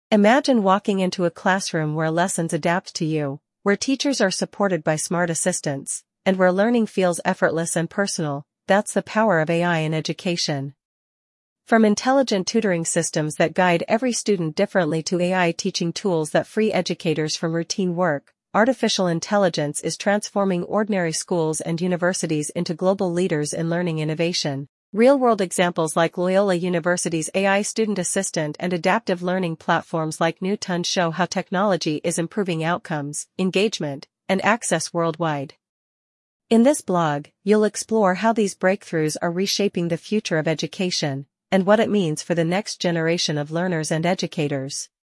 Imagine walking into a classroom where lessons adapt to you, where teachers are supported by smart assistants, and where learning feels effortless and personal. That's the power of AI in education. From intelligent tutoring systems that guide every student differently to AI teaching tools that free educators from routine work, artificial intelligence is transforming ordinary schools and universities into global leaders in learning innovation. Real-world examples like Loyola University's AI student assistant and adaptive learning platforms like Newton show how technology is improving outcomes, engagement, and access worldwide. In this blog, you'll explore how these breakthroughs are reshaping the future of education, and what it means for the next generation of learners and educators.